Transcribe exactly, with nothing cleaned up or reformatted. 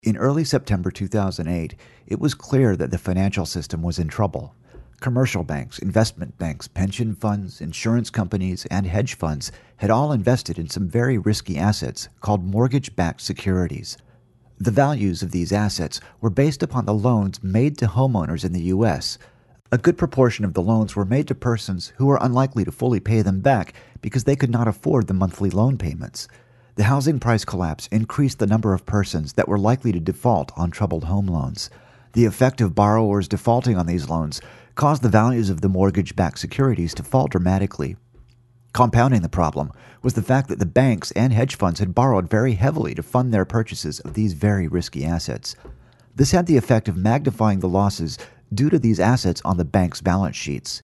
In early September two thousand eight, it was clear that the financial system was in trouble. Commercial banks, investment banks, pension funds, insurance companies, and hedge funds had all invested in some very risky assets called mortgage-backed securities. The values of these assets were based upon the loans made to homeowners in the U S. A good proportion of the loans were made to persons who were unlikely to fully pay them back because they could not afford the monthly loan payments. The housing price collapse increased the number of persons that were likely to default on troubled home loans. The effect of borrowers defaulting on these loans caused the values of the mortgage-backed securities to fall dramatically. Compounding the problem was the fact that the banks and hedge funds had borrowed very heavily to fund their purchases of these very risky assets. This had the effect of magnifying the losses due to these assets on the bank's balance sheets.